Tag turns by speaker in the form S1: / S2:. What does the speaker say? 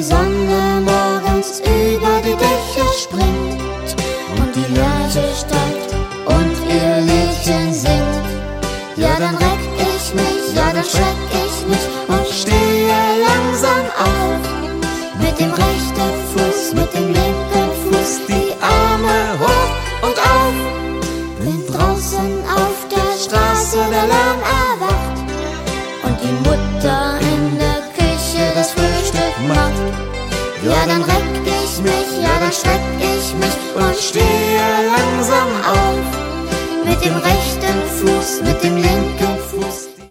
S1: die Sonne morgens über die Dächer springt und die Lerche steigt und ihr Liedchen singt, ja dann reck ich mich, ja dann schreck ich mich und stehe langsam auf. Mit dem rechten Fuß, mit dem linken Fuß, die Arme hoch und auf. Bin draußen auf der Straße, der Lärm erwacht und die Mutter in der Küche das Frühstück macht. Ja dann reck ich mich, ja dann schreck ich mich und stehe langsam auf. Mit dem rechten Fuß, mit dem linken